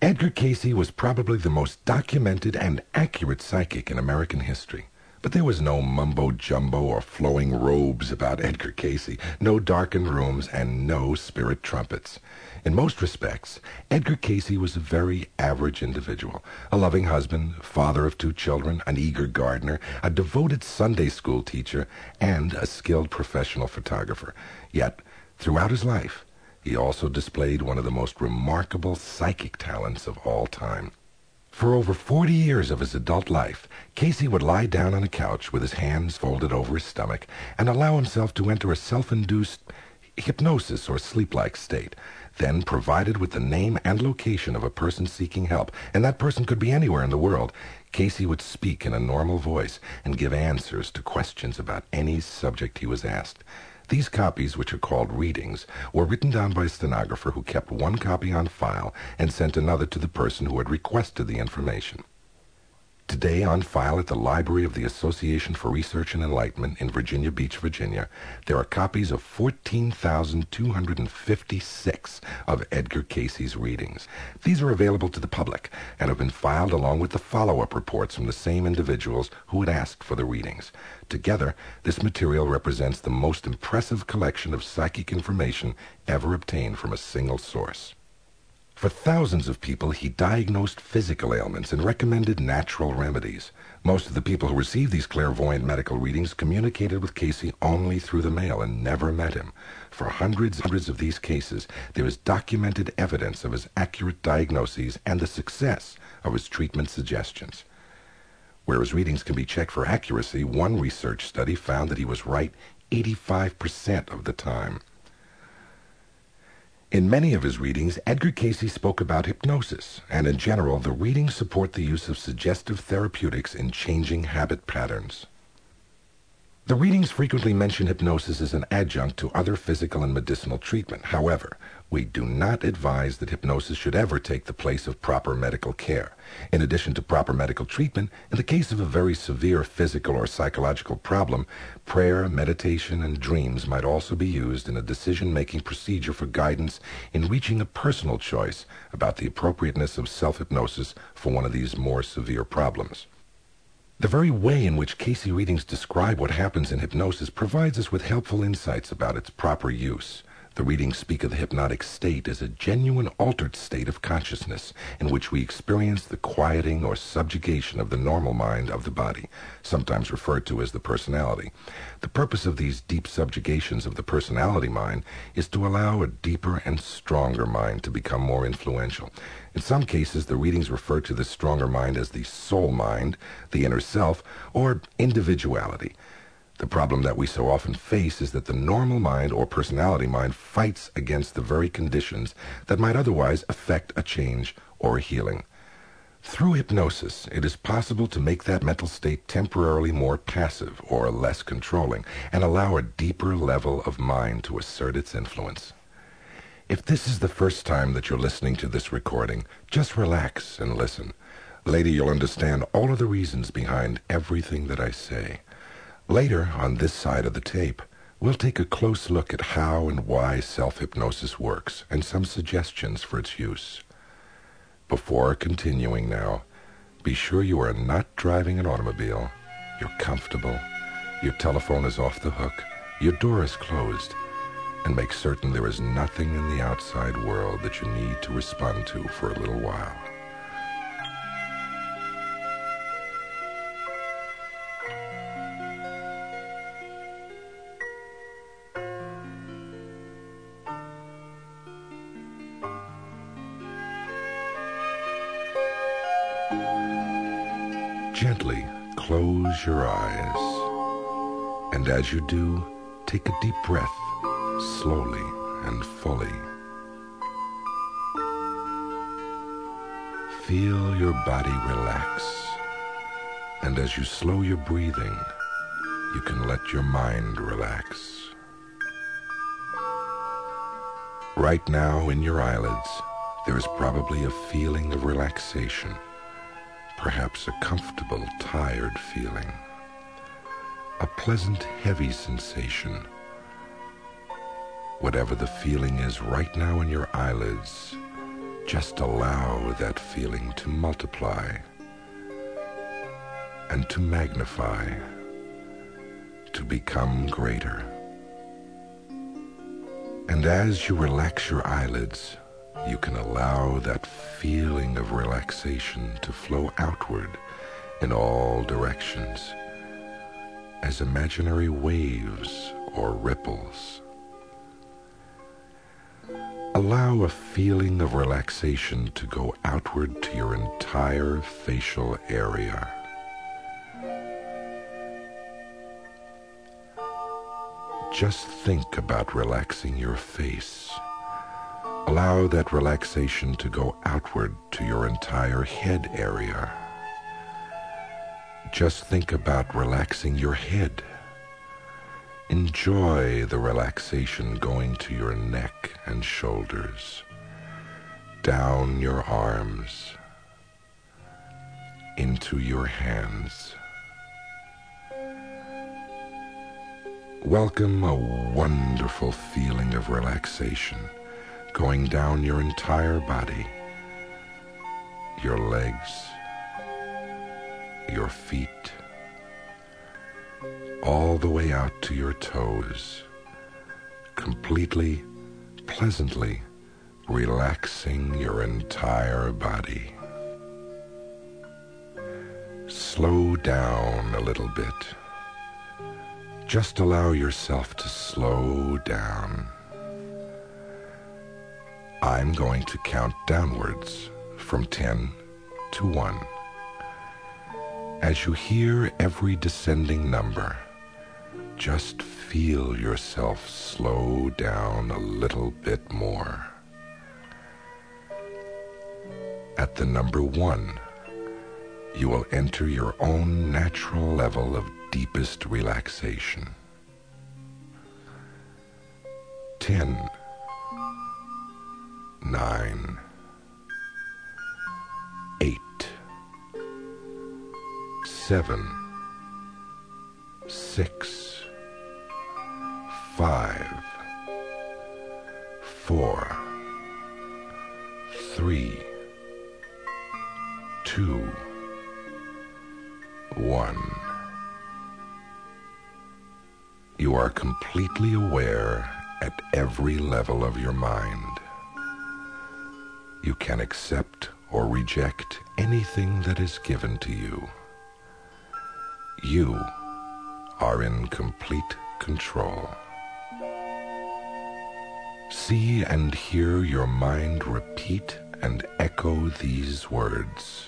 Edgar Cayce was probably the most documented and accurate psychic in American history. But there was no mumbo-jumbo or flowing robes about Edgar Cayce, no darkened rooms, and no spirit trumpets. In most respects, Edgar Cayce was a very average individual, a loving husband, father of 2 children, an eager gardener, a devoted Sunday school teacher, and a skilled professional photographer. Yet, throughout his life, he also displayed one of the most remarkable psychic talents of all time. For over 40 years of his adult life, Cayce would lie down on a couch with his hands folded over his stomach and allow himself to enter a self-induced hypnosis or sleep-like state. Then, provided with the name and location of a person seeking help, and that person could be anywhere in the world, Cayce would speak in a normal voice and give answers to questions about any subject he was asked. These copies, which are called readings, were written down by a stenographer who kept one copy on file and sent another to the person who had requested the information. Today, on file at the Library of the Association for Research and Enlightenment in Virginia Beach, Virginia, there are copies of 14,256 of Edgar Cayce's readings. These are available to the public and have been filed along with the follow-up reports from the same individuals who had asked for the readings. Together, this material represents the most impressive collection of psychic information ever obtained from a single source. For thousands of people, he diagnosed physical ailments and recommended natural remedies. Most of the people who received these clairvoyant medical readings communicated with Cayce only through the mail and never met him. For hundreds of these cases, there is documented evidence of his accurate diagnoses and the success of his treatment suggestions. Where his readings can be checked for accuracy, one research study found that he was right 85% of the time. In many of his readings, Edgar Cayce spoke about hypnosis, and in general, the readings support the use of suggestive therapeutics in changing habit patterns. The readings frequently mention hypnosis as an adjunct to other physical and medicinal treatment. However, we do not advise that hypnosis should ever take the place of proper medical care. In addition to proper medical treatment, in the case of a very severe physical or psychological problem, prayer, meditation, and dreams might also be used in a decision-making procedure for guidance in reaching a personal choice about the appropriateness of self-hypnosis for one of these more severe problems. The very way in which Cayce readings describe what happens in hypnosis provides us with helpful insights about its proper use. The readings speak of the hypnotic state as a genuine altered state of consciousness in which we experience the quieting or subjugation of the normal mind of the body, sometimes referred to as the personality. The purpose of these deep subjugations of the personality mind is to allow a deeper and stronger mind to become more influential. In some cases, the readings refer to this stronger mind as the soul mind, the inner self, or individuality. The problem that we so often face is that the normal mind or personality mind fights against the very conditions that might otherwise affect a change or a healing. Through hypnosis, it is possible to make that mental state temporarily more passive or less controlling and allow a deeper level of mind to assert its influence. If this is the first time that you're listening to this recording, just relax and listen. Later, you'll understand all of the reasons behind everything that I say. Later, on this side of the tape, we'll take a close look at how and why self-hypnosis works and some suggestions for its use. Before continuing now, be sure you are not driving an automobile, you're comfortable, your telephone is off the hook, your door is closed, and make certain there is nothing in the outside world that you need to respond to for a little while. Gently close your eyes, and as you do, take a deep breath, slowly and fully. Feel your body relax, and as you slow your breathing, you can let your mind relax. Right now in your eyelids, there is probably a feeling of relaxation. Perhaps a comfortable, tired feeling, a pleasant, heavy sensation. Whatever the feeling is right now in your eyelids, Just allow that feeling to multiply and to magnify, to become greater. And as you relax your eyelids, you can allow that feeling of relaxation to flow outward in all directions as imaginary waves or ripples. Allow a feeling of relaxation to go outward to your entire facial area. Just think about relaxing your face. Allow that relaxation to go outward to your entire head area. Just think about relaxing your head. Enjoy the relaxation going to your neck and shoulders, down your arms, into your hands. Welcome a wonderful feeling of relaxation going down your entire body, your legs, your feet, all the way out to your toes, completely, pleasantly relaxing your entire body. Slow down a little bit. Just allow yourself to slow down. I'm going to count downwards from 10 to 1. As you hear every descending number, just feel yourself slow down a little bit more. At the number 1, you will enter your own natural level of deepest relaxation. 10, 9, 8, 7, 6, 5, 4, 3, 2, 1. You are completely aware at every level of your mind. You can accept or reject anything that is given to you. You are in complete control. See and hear your mind repeat and echo these words.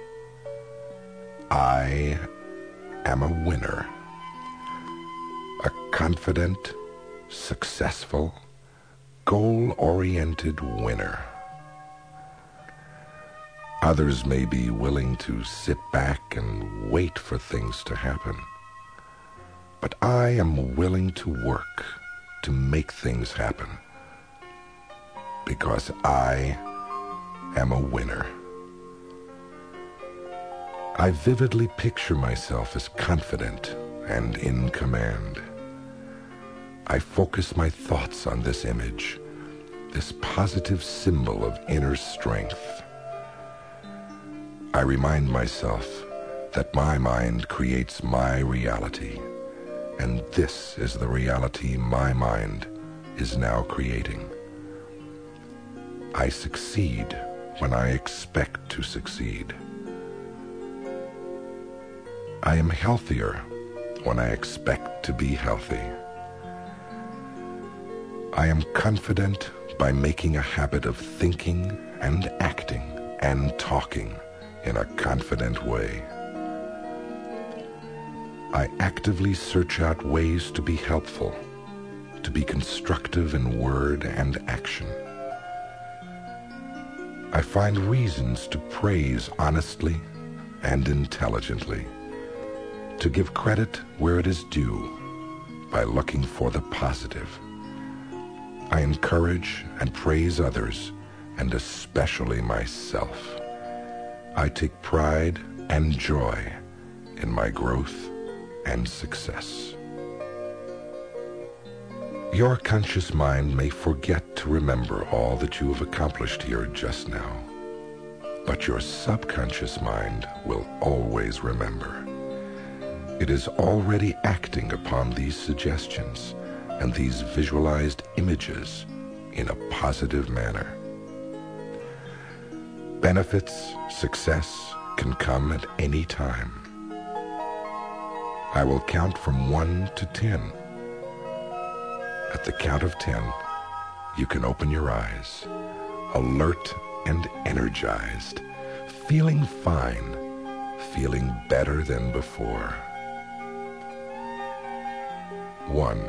I am a winner. A confident, successful, goal-oriented winner. Others may be willing to sit back and wait for things to happen. But I am willing to work to make things happen. Because I am a winner. I vividly picture myself as confident and in command. I focus my thoughts on this image, this positive symbol of inner strength. I remind myself that my mind creates my reality, and this is the reality my mind is now creating. I succeed when I expect to succeed. I am healthier when I expect to be healthy. I am confident by making a habit of thinking and acting and talking in a confident way. I actively search out ways to be helpful, to be constructive in word and action. I find reasons to praise honestly and intelligently, to give credit where it is due by looking for the positive. I encourage and praise others, and especially myself. I take pride and joy in my growth and success. Your conscious mind may forget to remember all that you have accomplished here just now, but your subconscious mind will always remember. It is already acting upon these suggestions and these visualized images in a positive manner. Benefits, success can come at any time. I will count from 1 to 10. At the count of 10, you can open your eyes, alert and energized, feeling fine, feeling better than before. 1,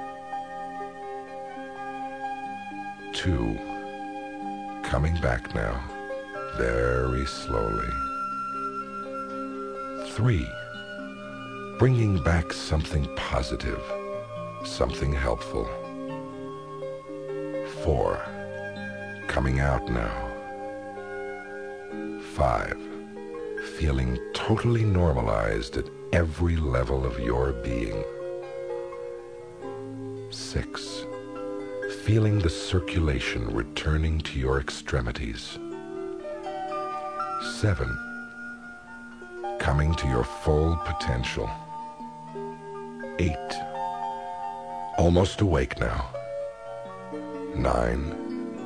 2, coming back now, very slowly. 3, bringing back something positive, something helpful. 4, coming out now. 5, feeling totally normalized at every level of your being. 6, feeling the circulation returning to your extremities. 7, coming to your full potential. 8, almost awake now. 9,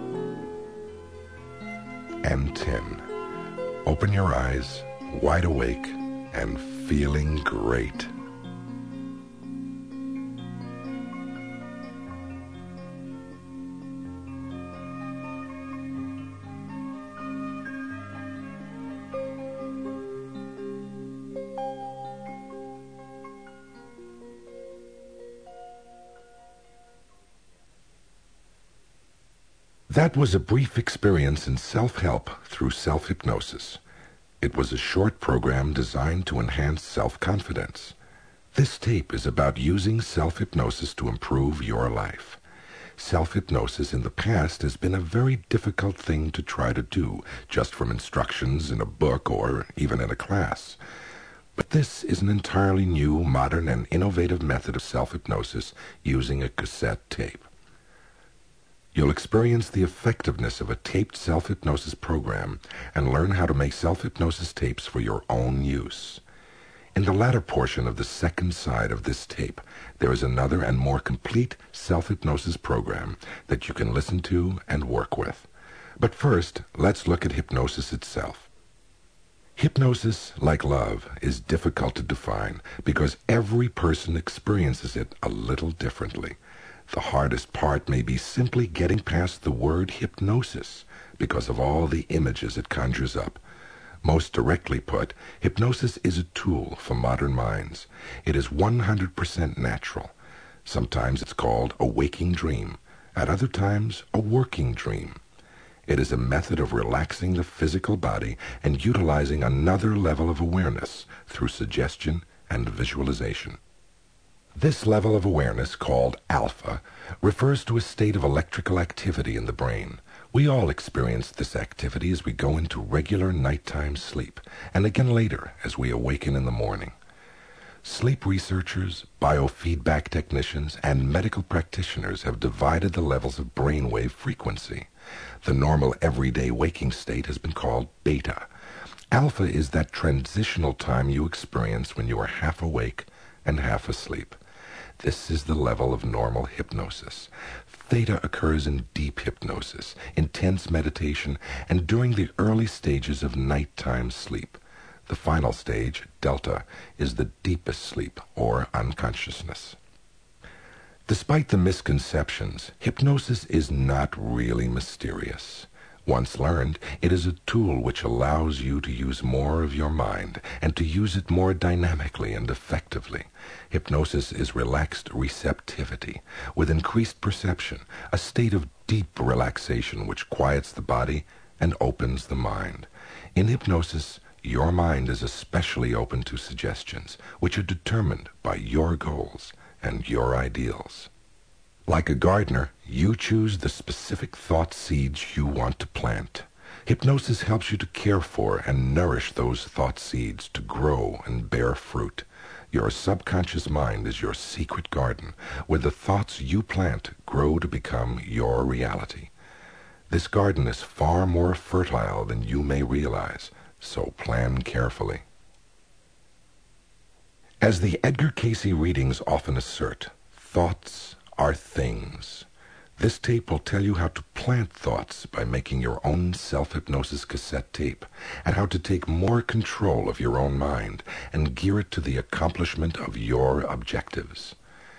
and 10. Open your eyes, wide awake, and feeling great. That was a brief experience in self-help through self-hypnosis. It was a short program designed to enhance self-confidence. This tape is about using self-hypnosis to improve your life. Self-hypnosis in the past has been a very difficult thing to try to do, just from instructions in a book or even in a class. But this is an entirely new, modern, and innovative method of self-hypnosis using a cassette tape. You'll experience the effectiveness of a taped self-hypnosis program and learn how to make self-hypnosis tapes for your own use. In the latter portion of the second side of this tape, there is another and more complete self-hypnosis program that you can listen to and work with. But first, let's look at hypnosis itself. Hypnosis, like love, is difficult to define because every person experiences it a little differently. The hardest part may be simply getting past the word hypnosis because of all the images it conjures up. Most directly put, hypnosis is a tool for modern minds. It is 100% natural. Sometimes it's called a waking dream. At other times, a working dream. It is a method of relaxing the physical body and utilizing another level of awareness through suggestion and visualization. This level of awareness, called alpha, refers to a state of electrical activity in the brain. We all experience this activity as we go into regular nighttime sleep, and again later as we awaken in the morning. Sleep researchers, biofeedback technicians, and medical practitioners have divided the levels of brainwave frequency. The normal everyday waking state has been called beta. Alpha is that transitional time you experience when you are half awake and half asleep. This is the level of normal hypnosis. Theta occurs in deep hypnosis, intense meditation, and during the early stages of nighttime sleep. The final stage, delta, is the deepest sleep, or unconsciousness. Despite the misconceptions, hypnosis is not really mysterious. Once learned, it is a tool which allows you to use more of your mind and to use it more dynamically and effectively. Hypnosis is relaxed receptivity with increased perception, a state of deep relaxation which quiets the body and opens the mind. In hypnosis, your mind is especially open to suggestions which are determined by your goals and your ideals. Like a gardener, you choose the specific thought seeds you want to plant. Hypnosis helps you to care for and nourish those thought seeds to grow and bear fruit. Your subconscious mind is your secret garden, where the thoughts you plant grow to become your reality. This garden is far more fertile than you may realize, so plan carefully. As the Edgar Cayce readings often assert, thoughts are things. This tape will tell you how to plant thoughts by making your own self-hypnosis cassette tape, and how to take more control of your own mind and gear it to the accomplishment of your objectives.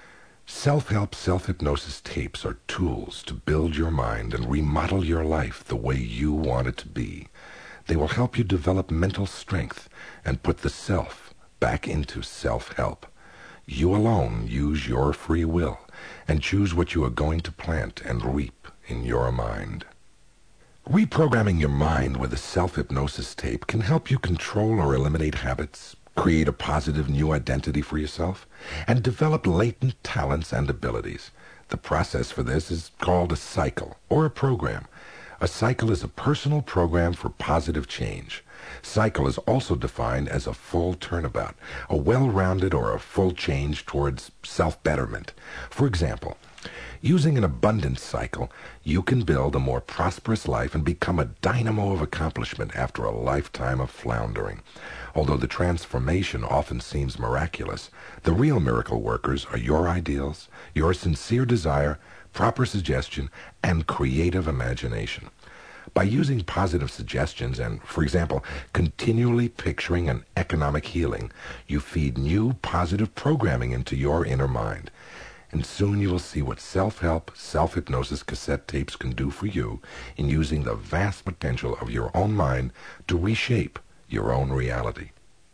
Self-help self-hypnosis tapes are tools to build your mind and remodel your life the way you want it to be. They will help you develop mental strength and put the self back into self-help. You alone use your free will and choose what you are going to plant and reap in your mind. Reprogramming your mind with a self-hypnosis tape can help you control or eliminate habits, create a positive new identity for yourself, and develop latent talents and abilities. The process for this is called a cycle or a program. A cycle is a personal program for positive change. Cycle is also defined as a full turnabout, a well-rounded or a full change towards self-betterment. For example, using an abundance cycle, you can build a more prosperous life and become a dynamo of accomplishment after a lifetime of floundering. Although the transformation often seems miraculous, the real miracle workers are your ideals, your sincere desire, proper suggestion, and creative imagination. By using positive suggestions and, for example, continually picturing an economic healing, you feed new positive programming into your inner mind. And soon you will see what self-help, self-hypnosis cassette tapes can do for you in using the vast potential of your own mind to reshape your own reality.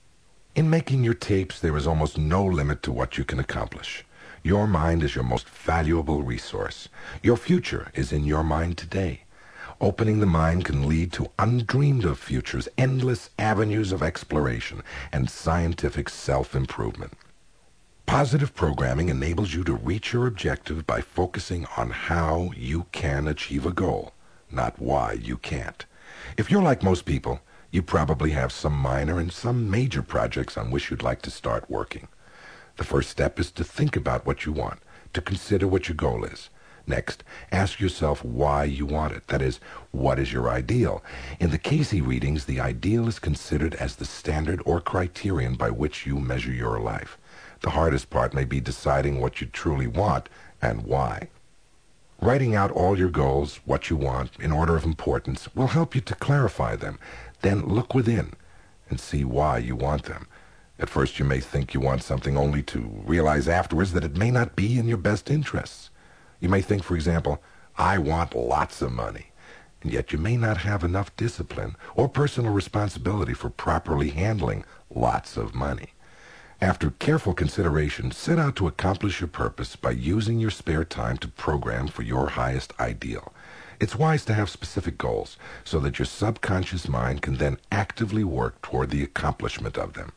In making your tapes, there is almost no limit to what you can accomplish. Your mind is your most valuable resource. Your future is in your mind today. Opening the mind can lead to undreamed-of futures, endless avenues of exploration, and scientific self-improvement. Positive programming enables you to reach your objective by focusing on how you can achieve a goal, not why you can't. If you're like most people, you probably have some minor and some major projects on which you'd like to start working. The first step is to think about what you want, to consider what your goal is. Next, ask yourself why you want it. That is, what is your ideal? In the Cayce readings, the ideal is considered as the standard or criterion by which you measure your life. The hardest part may be deciding what you truly want and why. Writing out all your goals, what you want, in order of importance, will help you to clarify them. Then look within and see why you want them. At first you may think you want something only to realize afterwards that it may not be in your best interests. You may think, for example, I want lots of money, and yet you may not have enough discipline or personal responsibility for properly handling lots of money. After careful consideration, set out to accomplish your purpose by using your spare time to program for your highest ideal. It's wise to have specific goals so that your subconscious mind can then actively work toward the accomplishment of them.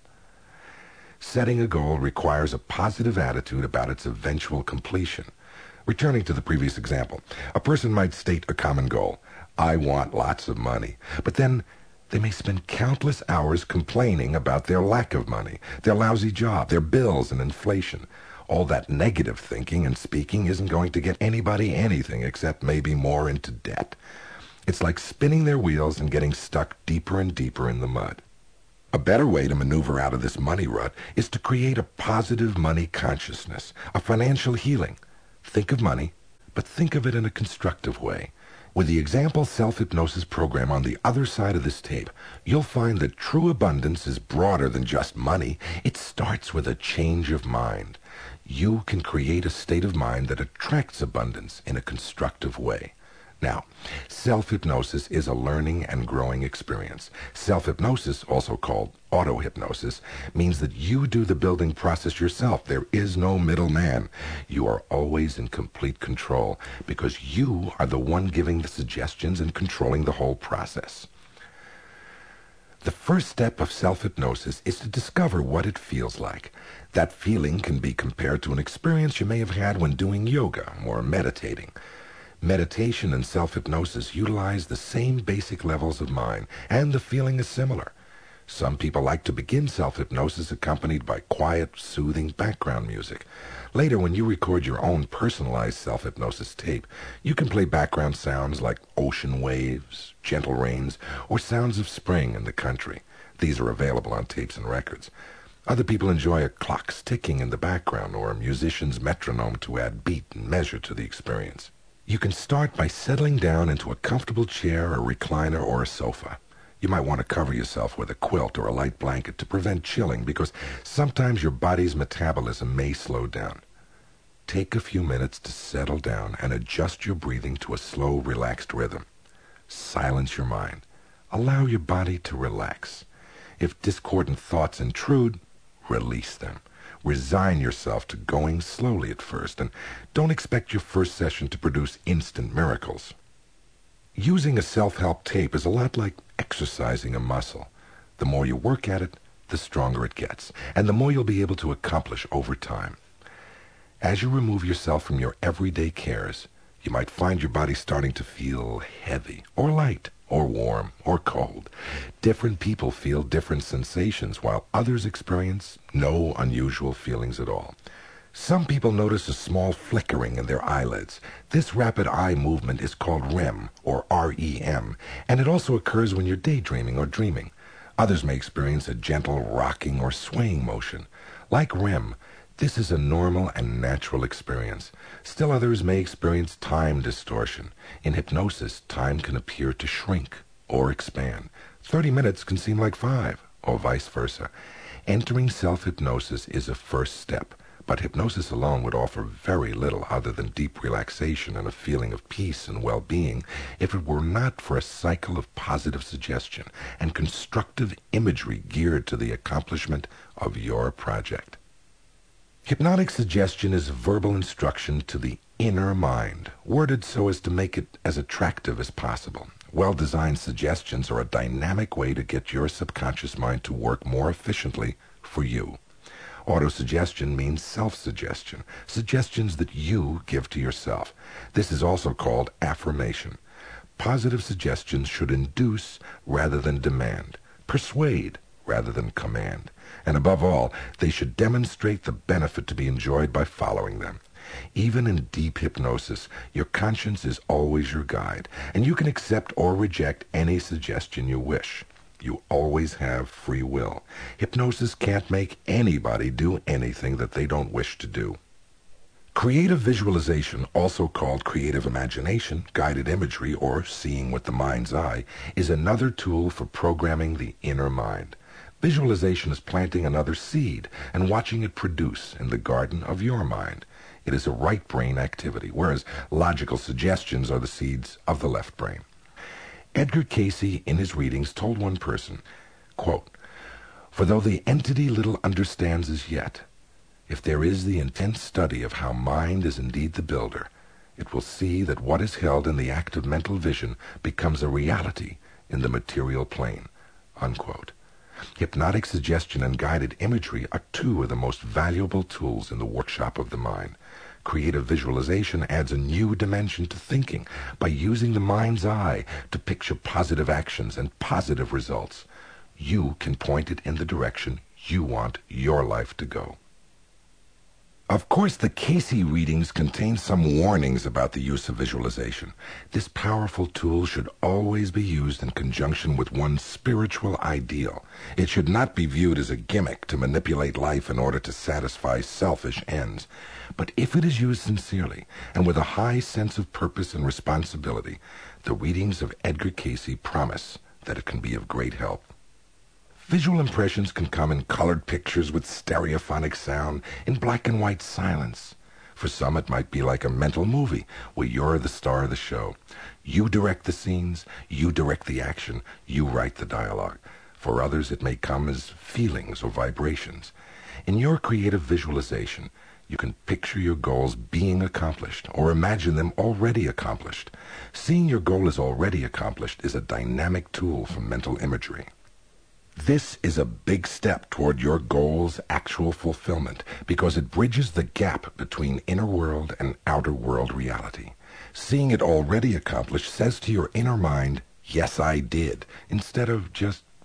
Setting a goal requires a positive attitude about its eventual completion. Returning to the previous example, a person might state a common goal, I want lots of money, but then they may spend countless hours complaining about their lack of money, their lousy job, their bills, and inflation. All that negative thinking and speaking isn't going to get anybody anything except maybe more into debt. It's like spinning their wheels and getting stuck deeper and deeper in the mud. A better way to maneuver out of this money rut is to create a positive money consciousness, a financial healing. Think of money, but think of it in a constructive way. With the example self-hypnosis program on the other side of this tape, you'll find that true abundance is broader than just money. It starts with a change of mind. You can create a state of mind that attracts abundance in a constructive way. Now, self-hypnosis is a learning and growing experience. Self-hypnosis, also called auto-hypnosis, means that you do the building process yourself. There is no middleman. You are always in complete control because you are the one giving the suggestions and controlling the whole process. The first step of self-hypnosis is to discover what it feels like. That feeling can be compared to an experience you may have had when doing yoga or meditating. Meditation and self-hypnosis utilize the same basic levels of mind, and the feeling is similar. Some people like to begin self-hypnosis accompanied by quiet, soothing background music. Later, when you record your own personalized self-hypnosis tape, you can play background sounds like ocean waves, gentle rains, or sounds of spring in the country. These are available on tapes and records. Other people enjoy a clock's ticking in the background or a musician's metronome to add beat and measure to the experience. You can start by settling down into a comfortable chair, a recliner, or a sofa. You might want to cover yourself with a quilt or a light blanket to prevent chilling because sometimes your body's metabolism may slow down. Take a few minutes to settle down and adjust your breathing to a slow, relaxed rhythm. Silence your mind. Allow your body to relax. If discordant thoughts intrude, release them. Resign yourself to going slowly at first, and don't expect your first session to produce instant miracles. Using a self-help tape is a lot like exercising a muscle. The more you work at it, the stronger it gets, and the more you'll be able to accomplish over time. As you remove yourself from your everyday cares, you might find your body starting to feel heavy, or light, or warm, or cold. Different people feel different sensations, while others experience no unusual feelings at all. Some people notice a small flickering in their eyelids. This rapid eye movement is called REM, or REM, and it also occurs when you're daydreaming or dreaming. Others may experience a gentle rocking or swaying motion. Like REM, this is a normal and natural experience. Still others may experience time distortion. In hypnosis, time can appear to shrink or expand. 30 minutes can seem like 5, or vice versa. Entering self-hypnosis is a first step. But hypnosis alone would offer very little other than deep relaxation and a feeling of peace and well-being if it were not for a cycle of positive suggestion and constructive imagery geared to the accomplishment of your project. Hypnotic suggestion is verbal instruction to the inner mind, worded so as to make it as attractive as possible. Well-designed suggestions are a dynamic way to get your subconscious mind to work more efficiently for you. Autosuggestion means self-suggestion, suggestions that you give to yourself. This is also called affirmation. Positive suggestions should induce rather than demand, persuade rather than command, and above all, they should demonstrate the benefit to be enjoyed by following them. Even in deep hypnosis, your conscience is always your guide, and you can accept or reject any suggestion you wish. You always have free will. Hypnosis can't make anybody do anything that they don't wish to do. Creative visualization, also called creative imagination, guided imagery, or seeing with the mind's eye, is another tool for programming the inner mind. Visualization is planting another seed and watching it produce in the garden of your mind. It is a right brain activity, whereas logical suggestions are the seeds of the left brain. Edgar Cayce, in his readings, told one person, quote, "For though the entity little understands as yet, if there is the intense study of how mind is indeed the builder, it will see that what is held in the act of mental vision becomes a reality in the material plane." Unquote. Hypnotic suggestion and guided imagery are two of the most valuable tools in the workshop of the mind. Creative visualization adds a new dimension to thinking by using the mind's eye to picture positive actions and positive results. You can point it in the direction you want your life to go. Of course, the Cayce readings contain some warnings about the use of visualization. This powerful tool should always be used in conjunction with one's spiritual ideal. It should not be viewed as a gimmick to manipulate life in order to satisfy selfish ends. But if it is used sincerely and with a high sense of purpose and responsibility, the readings of Edgar Cayce promise that it can be of great help. Visual impressions can come in colored pictures with stereophonic sound, in black and white silence. For some, it might be like a mental movie where you're the star of the show. You direct the scenes, you direct the action, you write the dialogue. For others, it may come as feelings or vibrations. In your creative visualization, you can picture your goals being accomplished or imagine them already accomplished. Seeing your goal as already accomplished is a dynamic tool for mental imagery. This is a big step toward your goal's actual fulfillment because it bridges the gap between inner world and outer world reality. Seeing it already accomplished says to your inner mind, "Yes, I did," instead of just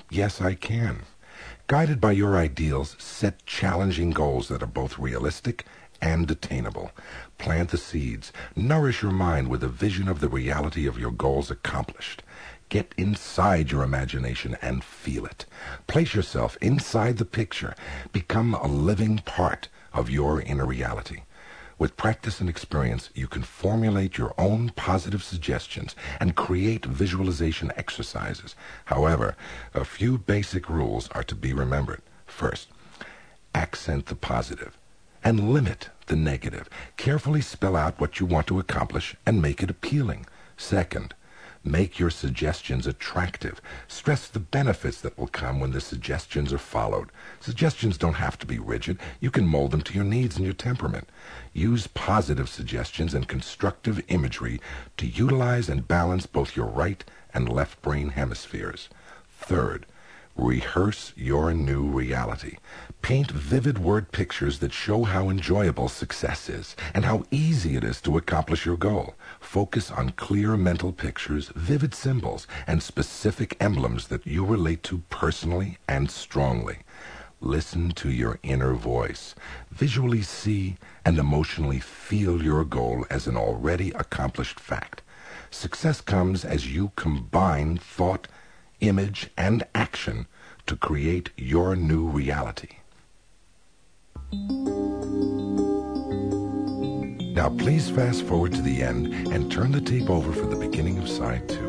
Yes, I can. Guided by your ideals, set challenging goals that are both realistic and attainable. Plant the seeds. Nourish your mind with a vision of the reality of your goals accomplished. Get inside your imagination and feel it. Place yourself inside the picture. Become a living part of your inner reality. With practice and experience, you can formulate your own positive suggestions and create visualization exercises. However, a few basic rules are to be remembered. First, accent the positive and limit the negative. Carefully spell out what you want to accomplish and make it appealing. Second, make your suggestions attractive. Stress the benefits that will come when the suggestions are followed. Suggestions don't have to be rigid. You can mold them to your needs and your temperament. Use positive suggestions and constructive imagery to utilize and balance both your right and left brain hemispheres. Third, rehearse your new reality. Paint vivid word pictures that show how enjoyable success is and how easy it is to accomplish your goal. Focus on clear mental pictures, vivid symbols, and specific emblems that you relate to personally and strongly. Listen to your inner voice. Visually see and emotionally feel your goal as an already accomplished fact. Success comes as you combine thought, image, and action to create your new reality. Now please fast forward to the end and turn the tape over for the beginning of side 2.